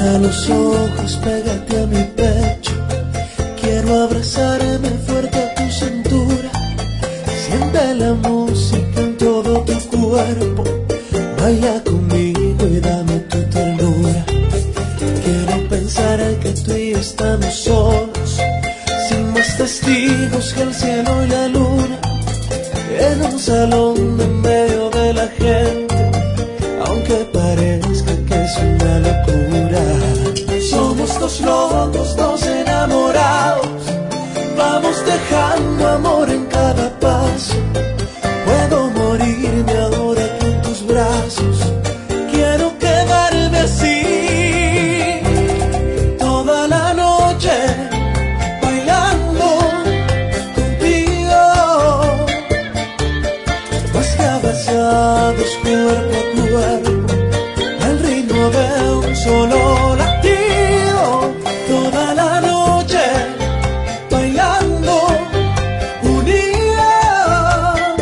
los ojos, pégate a mi pecho. Quiero abrazarme fuerte a tu cintura. Siente la música en todo tu cuerpo. Baila conmigo y dame tu ternura. Quiero pensar que tú y yo estamos solos, sin más testigos que el cielo y la luna, en un salón en medio de la gente, aunque parezca que es una locura. Somos dos locos, dos enamorados, vamos dejando amor en cada paso. Puedo morirme ahora con tus brazos, quiero quedarme así toda la noche, bailando contigo, más que abrazados cuerpo a cuerpo, al ritmo de un solo latido, toda la noche bailando unidos,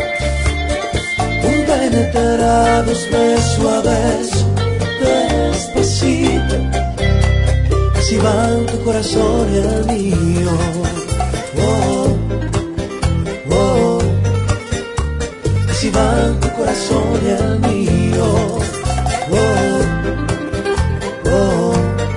penetrados beso a beso, despacito, así van tu corazón y el mío. Oh, oh, así van tu corazón y el mío. Oh, oh,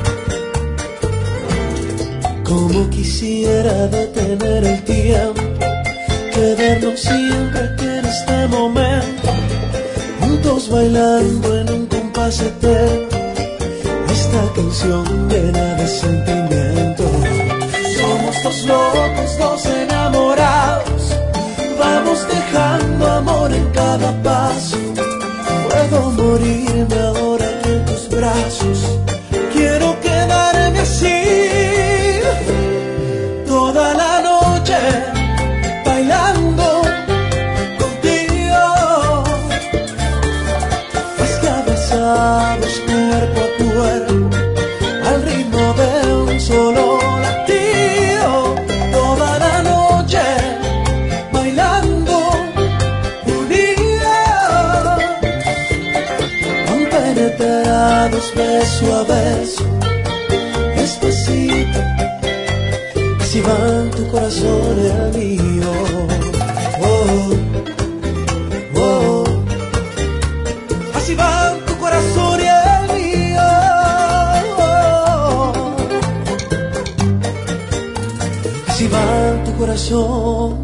como quisiera detener el tiempo, quedarnos siempre aquí en este momento, juntos bailando en un compás eterno, esta canción llena de sentimiento. Somos dos locos, dos enamorados, vamos dejando amor en cada paso. Puedo morirme ahora en tus brazos, quiero quedarme así toda la noche, bailando contigo, más que abrazados cuerpo a cuerpo, al ritmo de un solo latido, toda la noche bailando unidos, compenetrados beso a beso, despacito, así van tu corazón y el mío. Oh, oh, así van tu corazón y el mío. Oh, así van tu corazón